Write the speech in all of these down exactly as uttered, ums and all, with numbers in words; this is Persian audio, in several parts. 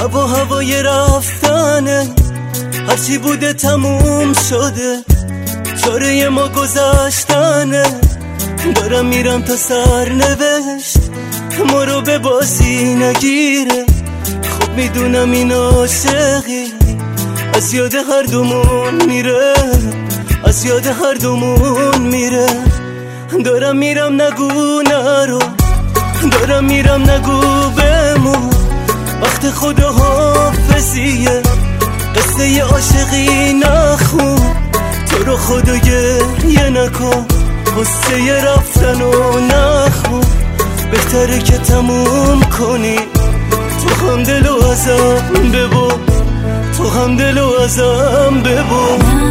هوا هوای رفتنه، هرچی بوده تموم شده، چاره ما گذشتنه. دارم میرم تا سرنوشت ما رو به بازی نگیره. خب میدونم این عاشقی از یاد هر دومون میره، از یاد هر دومون میره. دارم میرم نگو نرو، دارم میرم نگو بمون. وقت خدا حافظیه، قصه ی عاشقی نخون. تو رو خدا گریه نکن، قصه ی رفتنو نخون. بهتره که تموم کنی، تو هم دلو ازم ببر، تو هم دلو ازم ببر.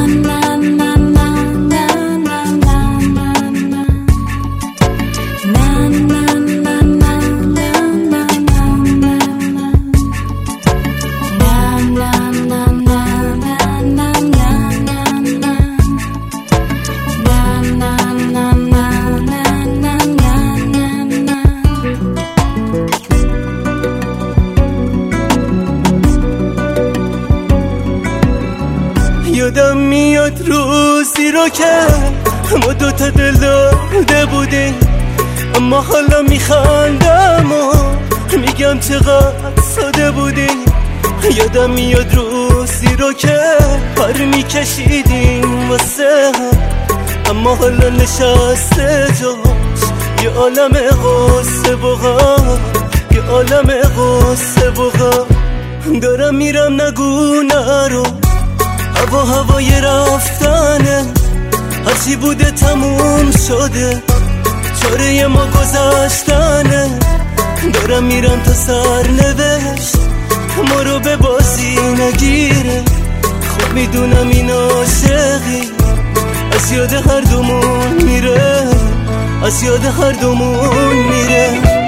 یادم میاد روزی رو که ما دوتا دل داده بودیم، اما حالا میخندم و میگم چقدر ساده بودیم. یادم میاد روزی رو که پر میکشیدیم واسه هم، اما حالا نشسته جاش یه عالم غصه و غم، یه عالم غصه و غم. دارم میرم نگو نرو، هوا هوای رفتنه، هرچی بوده تموم شده، چاره ما گذشتنه. دارم میرم تا سرنوشت ما رو به بازی نگیره. خب میدونم این عاشقی از یاد هر دومون میره، از یاد هر دومون میره.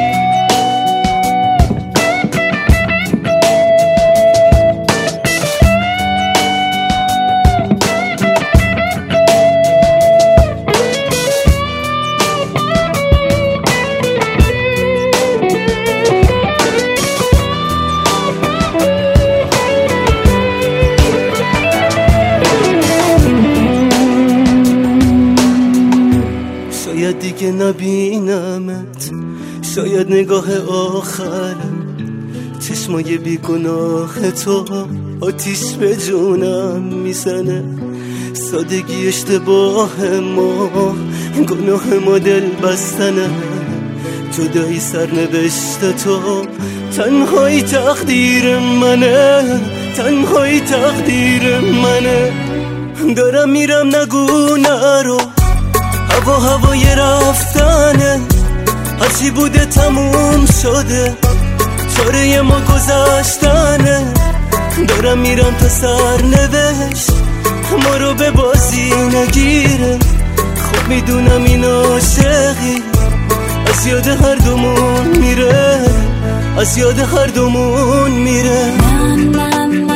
شاید دیگه نبینمت، شاید نگاه آخرم، چشمای بیگناه تو آتیش به جونم میزنه. سادگی اشتباه ما، گناه ما دل بستنه. جدایی سرنوشت تو، تنهایی تقدیر منه، تنهایی تقدیر منه. دارم میرم نگو نرو، هوا هوای رفتنه، هرچی بوده تموم شده، چاره ما گذشتنه. دارم میرم تا سرنوشت ما رو به بازی نگیره. خب میدونم این عاشقی از یاد هر دومون میره، از یاد هر دومون میره.